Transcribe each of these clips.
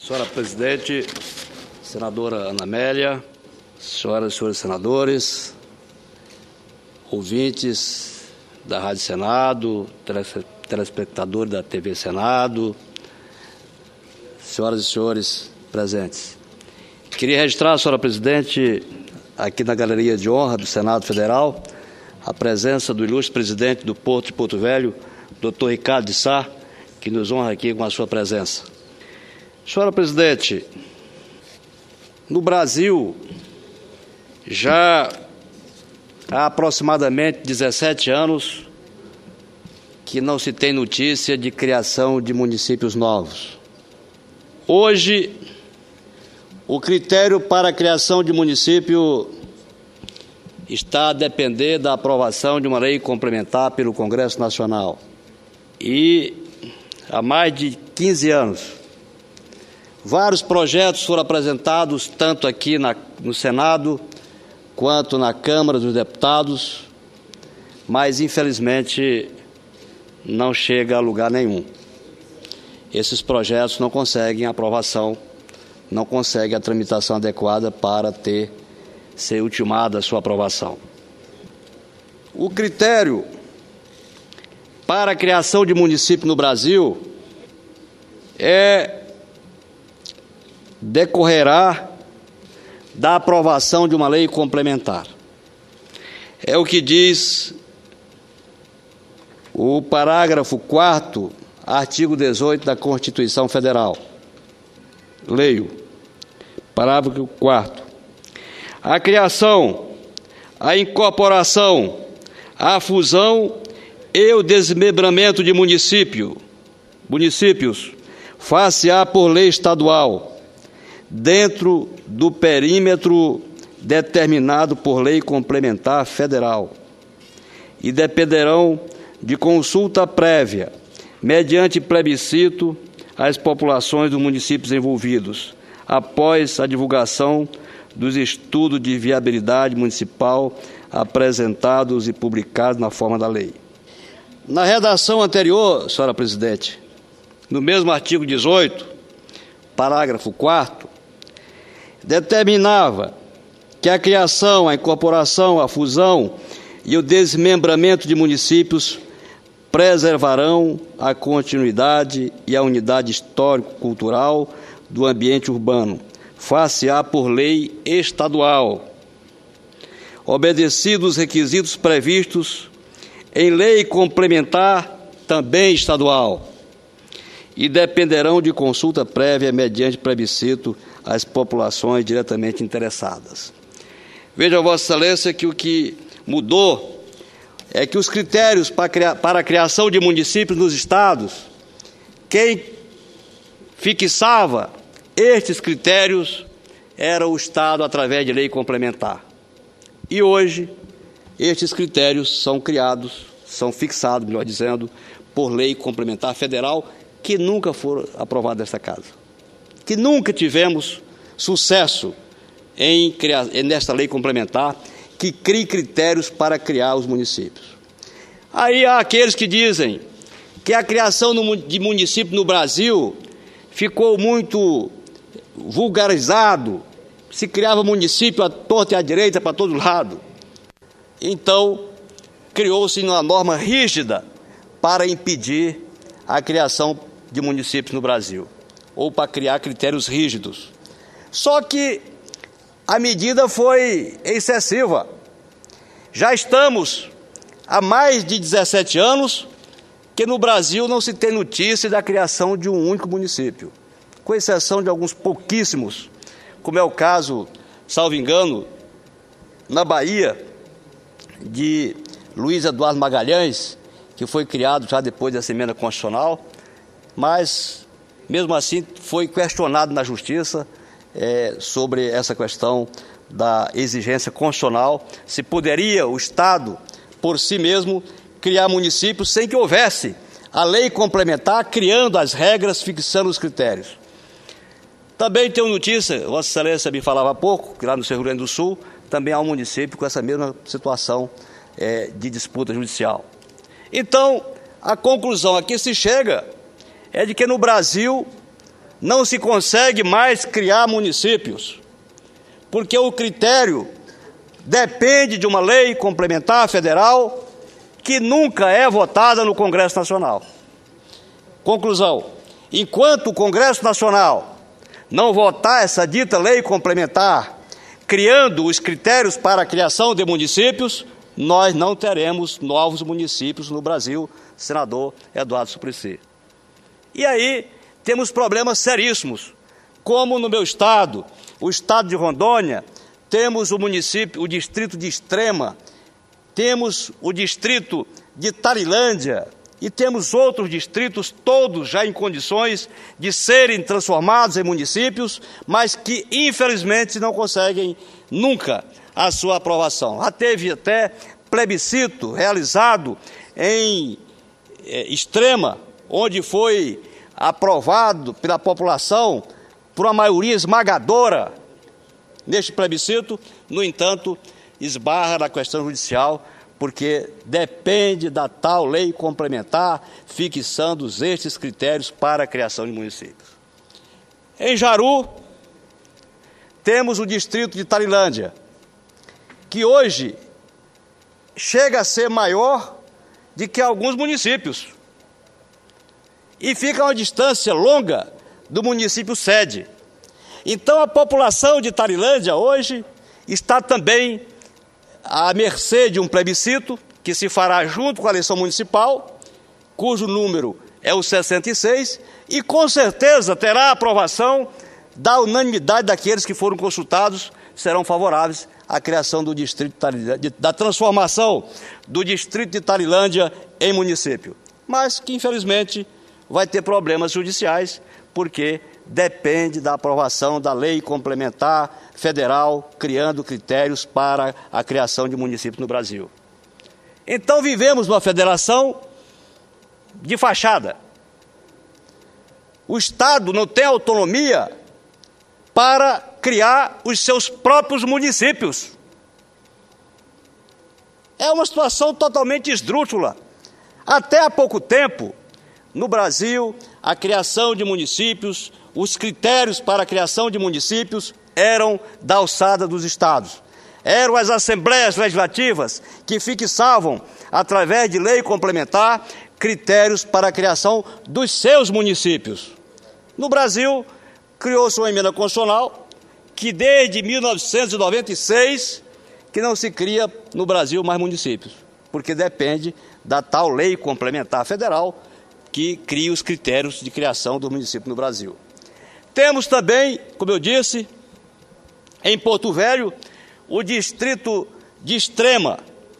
Senhora Presidente, Senadora Ana Amélia, senhoras e senhores senadores, ouvintes da Rádio Senado, telespectadores da TV Senado, senhoras e senhores presentes. Queria registrar, senhora Presidente, aqui na Galeria de Honra do Senado Federal, a presença do ilustre presidente do Porto de Porto Velho, Dr. Ricardo de Sá, que nos honra aqui com a sua presença. Senhora Presidente, no Brasil, já há aproximadamente 17 anos que não se tem notícia de criação de municípios novos. Hoje, o critério para a criação de município está a depender da aprovação de uma lei complementar pelo Congresso Nacional. E há mais de 15 anos, vários projetos foram apresentados, tanto aqui no Senado, quanto na Câmara dos Deputados, mas, infelizmente, não chega a lugar nenhum. Esses projetos não conseguem aprovação, não conseguem a tramitação adequada para ser ultimada a sua aprovação. O critério para a criação de município no Brasil decorrerá da aprovação de uma lei complementar. É o que diz o parágrafo 4º, artigo 18 da Constituição Federal. Leio. Parágrafo 4º. A criação, a incorporação, a fusão e o desmembramento de municípios, far-se-á por lei estadual, dentro do perímetro determinado por lei complementar federal, e dependerão de consulta prévia, mediante plebiscito, às populações dos municípios envolvidos, após a divulgação dos estudos de viabilidade municipal apresentados e publicados na forma da lei. Na redação anterior, senhora Presidente, no mesmo artigo 18, parágrafo 4º, determinava que a criação, a incorporação, a fusão e o desmembramento de municípios preservarão a continuidade e a unidade histórico-cultural do ambiente urbano, far-se-á por lei estadual, obedecidos os requisitos previstos em lei complementar também estadual, e dependerão de consulta prévia mediante plebiscito às populações diretamente interessadas. Veja, Vossa Excelência, que o que mudou é que os critérios para a criação de municípios nos estados, quem fixava estes critérios era o Estado através de lei complementar. E hoje, estes critérios são fixados, melhor dizendo, por lei complementar federal, que nunca foram aprovados nesta casa. Que nunca tivemos sucesso nesta lei complementar, que crie critérios para criar os municípios. Aí há aqueles que dizem que a criação de município no Brasil ficou muito vulgarizado, se criava município à torta e à direita para todo lado. Então, criou-se uma norma rígida para impedir a criação de municípios no Brasil, ou para criar critérios rígidos. Só que a medida foi excessiva. Já estamos há mais de 17 anos que no Brasil não se tem notícia da criação de um único município, com exceção de alguns pouquíssimos, como é o caso, salvo engano, na Bahia, de Luiz Eduardo Magalhães, que foi criado já depois dessa emenda constitucional, mas, mesmo assim, foi questionado na Justiça sobre essa questão da exigência constitucional, se poderia o Estado, por si mesmo, criar municípios sem que houvesse a lei complementar, criando as regras, fixando os critérios. Também tenho notícia, Vossa Excelência me falava há pouco, que lá no Rio Grande do Sul também há um município com essa mesma situação de disputa judicial. Então, a conclusão a que se chega é de que no Brasil não se consegue mais criar municípios, porque o critério depende de uma lei complementar federal que nunca é votada no Congresso Nacional. Conclusão: enquanto o Congresso Nacional não votar essa dita lei complementar, criando os critérios para a criação de municípios, nós não teremos novos municípios no Brasil, senador Eduardo Suplicy. E aí temos problemas seríssimos, como no meu estado, o estado de Rondônia, temos o município, o distrito de Extrema, temos o distrito de Tarilândia e temos outros distritos, todos já em condições de serem transformados em municípios, mas que infelizmente não conseguem nunca a sua aprovação. Já teve até plebiscito realizado em Extrema, onde foi aprovado pela população por uma maioria esmagadora neste plebiscito. No entanto, esbarra na questão judicial, porque depende da tal lei complementar fixando estes critérios para a criação de municípios. Em Jaru, temos o distrito de Tarilândia, que hoje chega a ser maior do que alguns municípios e fica a uma distância longa do município sede. Então a população de Tarilândia hoje está também à mercê de um plebiscito que se fará junto com a eleição municipal, cujo número é o 66, e com certeza terá a aprovação da unanimidade daqueles que foram consultados, serão favoráveis à criação do distrito de Tarilândia, da transformação do distrito de Tarilândia em município, mas que infelizmente vai ter problemas judiciais, porque depende da aprovação da lei complementar federal, criando critérios para a criação de municípios no Brasil. Então vivemos numa federação de fachada. O Estado não tem autonomia para criar os seus próprios municípios. É uma situação totalmente esdrúxula. Até há pouco tempo, no Brasil, a criação de municípios, os critérios para a criação de municípios eram da alçada dos estados. Eram as assembleias legislativas que fixavam, através de lei complementar, critérios para a criação dos seus municípios. No Brasil, criou-se uma emenda constitucional que desde 1996 que não se cria no Brasil mais municípios, porque depende da tal lei complementar federal que cria os critérios de criação do município no Brasil. Temos também, como eu disse, em Porto Velho, o distrito de Extrema.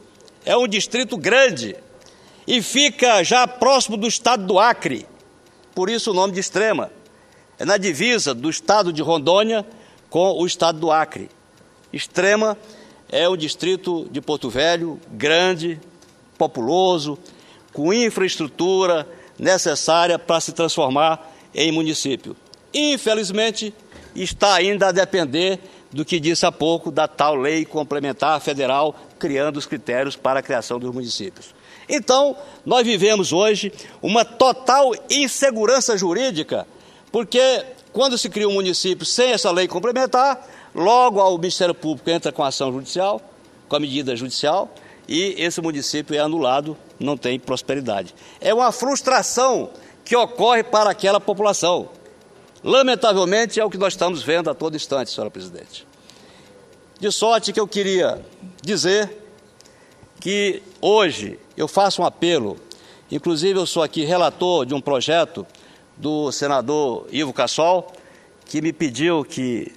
É um distrito grande e fica já próximo do estado do Acre, por isso o nome de Extrema. É na divisa do estado de Rondônia com o estado do Acre. Extrema é um distrito de Porto Velho, grande, populoso, com infraestrutura necessária para se transformar em município. Infelizmente, está ainda a depender do que disse há pouco, da tal lei complementar federal, criando os critérios para a criação dos municípios. Então, nós vivemos hoje uma total insegurança jurídica, porque quando se cria um município sem essa lei complementar, logo o Ministério Público entra com a ação judicial, com a medida judicial, e esse município é anulado, não tem prosperidade. É uma frustração que ocorre para aquela população. Lamentavelmente, é o que nós estamos vendo a todo instante, senhora presidente. De sorte que eu queria dizer que hoje eu faço um apelo, inclusive eu sou aqui relator de um projeto do senador Ivo Cassol, que me pediu que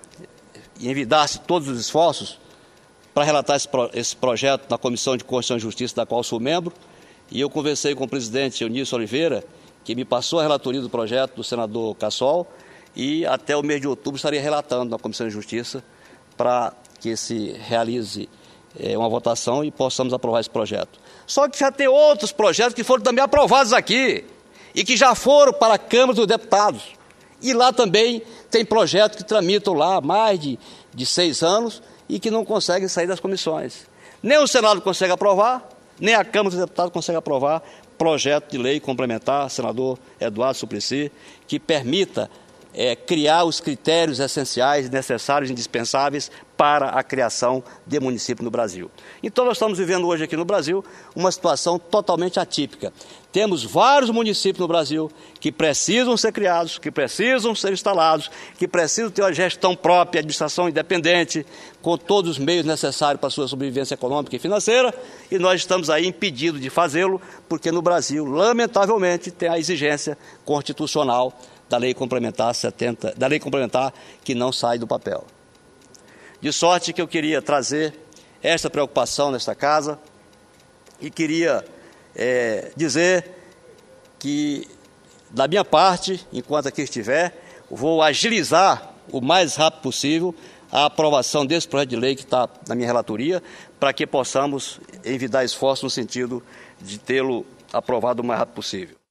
envidasse todos os esforços para relatar esse projeto na Comissão de Constituição e Justiça, da qual sou membro, e eu conversei com o presidente Eunício Oliveira, que me passou a relatoria do projeto do senador Cassol, e até o mês de outubro estaria relatando na Comissão de Justiça para que se realize uma votação e possamos aprovar esse projeto. Só que já tem outros projetos que foram também aprovados aqui e que já foram para a Câmara dos Deputados. E lá também tem projetos que tramitam lá há mais de 6 anos e que não conseguem sair das comissões. Nem o Senado consegue aprovar, nem a Câmara dos Deputados consegue aprovar projeto de lei complementar, senador Eduardo Suplicy, que permita criar os critérios essenciais, necessários e indispensáveis para a criação de município no Brasil. Então, nós estamos vivendo hoje aqui no Brasil uma situação totalmente atípica. Temos vários municípios no Brasil que precisam ser criados, que precisam ser instalados, que precisam ter uma gestão própria, administração independente, com todos os meios necessários para a sua sobrevivência econômica e financeira, e nós estamos aí impedidos de fazê-lo, porque no Brasil, lamentavelmente, tem a exigência constitucional da Lei Complementar 70, da Lei Complementar que não sai do papel. De sorte que eu queria trazer esta preocupação nesta casa e queria dizer que, da minha parte, enquanto aqui estiver, vou agilizar o mais rápido possível a aprovação desse projeto de lei que está na minha relatoria, para que possamos envidar esforço no sentido de tê-lo aprovado o mais rápido possível.